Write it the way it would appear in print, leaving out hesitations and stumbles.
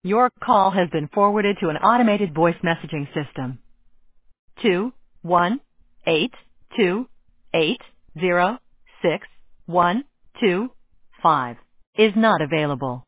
Your call has been forwarded to an automated voice messaging system. 21828061225 is not available.